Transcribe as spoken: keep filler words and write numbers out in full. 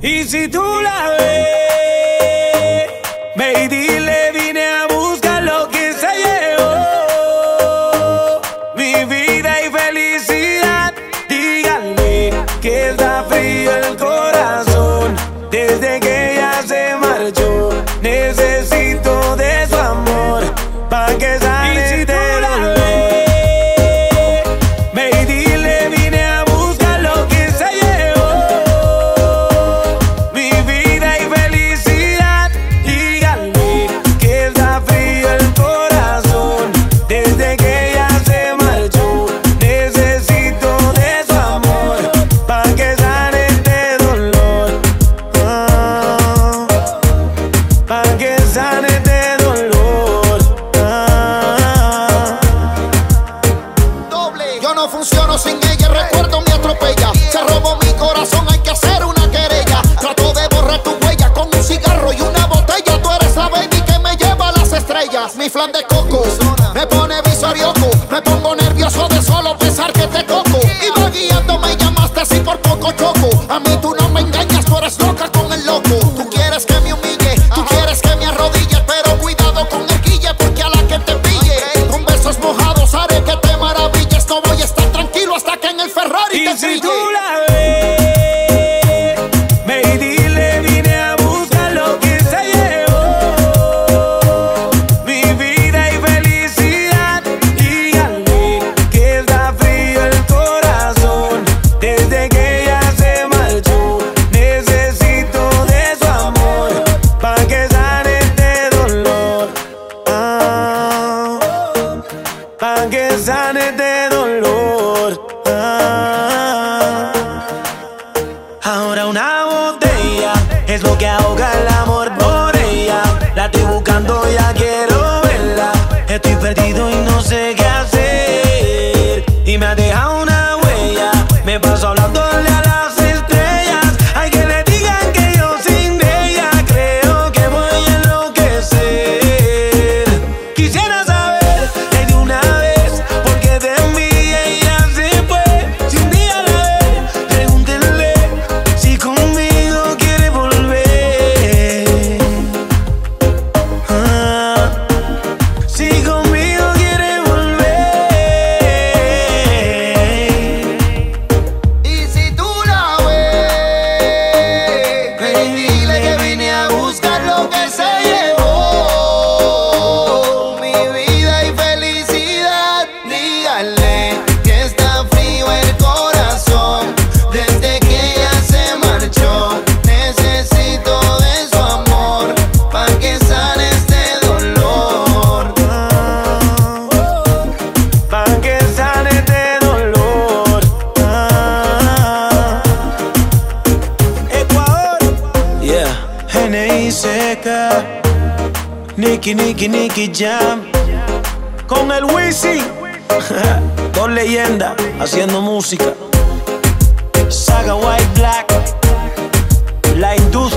Y si tú la ves, ve y dile, vine a buscar lo que se llevó. Mi vida y felicidad, díganle que está frío el corazón. Desde que ella se marchó, necesito de su amor pa' que sane de dolor. Ve y dile, vine a buscar lo que se llevó. Mi vida y felicidad, díganle que está frío el corazón. Desde que ella se marchó, necesito de su amor pa' que sane este dolor. Ah, pa' que sane este dolor. Ah. Yo no funciono sin ella, recuerdo me atropella. Se robó mi corazón, hay que hacer una querella. Trato de borrar tu huella con un cigarro y una botella. Tú eres la baby que me lleva a las estrellas. Mi flan de coco me pone visorioco. Me pongo nervioso de solo pensar que te toco. Iba guiando, me llamaste así por poco choco. A mí tú no me engañas, tú eres loca con el loco. Tú quieres que me humille, tú quieres que me arrodille, pero cuidado con el guille porque a la que te pille con besos mojados haré que te maravilles. No voy a estar tranquilo hasta que en el Ferrari Y te si grille. tú la ves, ve y dile, vine a buscar lo que se llevó. Mi vida y felicidad, díganle que está frío el corazón. Desde que ella se marchó, necesito de su amor pa' que sane este dolor. Ah, pa' que sane este dolor. Ah. Ahora una botella es lo que ahoga el amor por ella. La estoy buscando, ya quiero verla. Estoy perdido y no sé qué hacer. Y me ha dejado una huella. Me paso hablándole a las estrellas. Hay que le digan que yo sin ella creo que voy a enloquecer. Quisiera saber de una vez por qué de mí ella se fue. Si un día la ve, pregúntenle si conmigo quiere volver. Ah, si conmigo quiere volver. Y si tú la ves, ve y dile que vine a buscar lo que se llevó. Mi vida y felicidad, díganle que está frío el corazón. Desde que ella se marchó, necesito de su amor pa' que sane este dolor. Pa' que sane este dolor. Ah. Ecuador. Yeah. N I C K. Nicky, Nicky, Nicky Jam. Con el Wisin. Dos leyendas haciendo música. Saga White Black. La industria.